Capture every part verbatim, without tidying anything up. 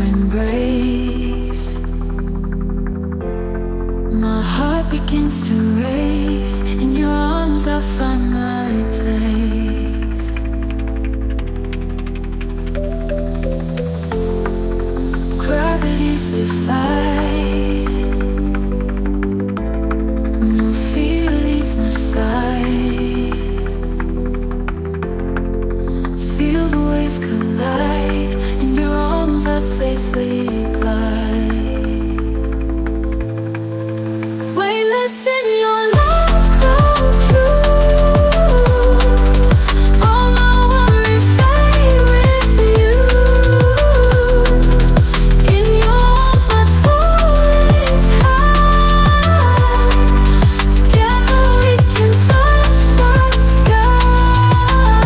embrace. My heart begins to race. In your arms I find my place. Gravity's defied. No fear leaves my side. Feel the waves collide. In your arms I safely glide. Weightless in your love so true. All my worries fade with you. In your arms my soul is high. Together we can touch the sky.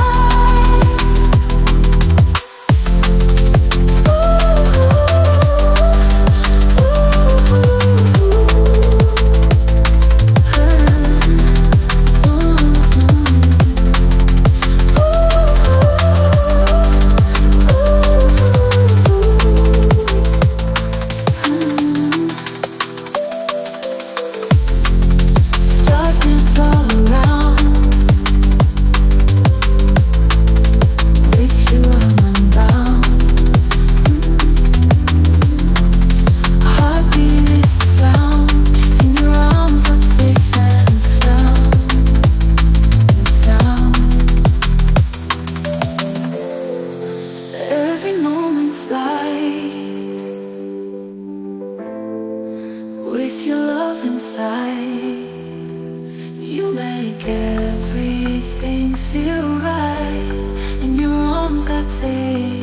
Stars dance all around. With you I'm unbound. Heartbeat is the sound. In your arms I'm safe and sound. And sound. Every moment's light. With your love inside. You make everything feel right. In your arms I take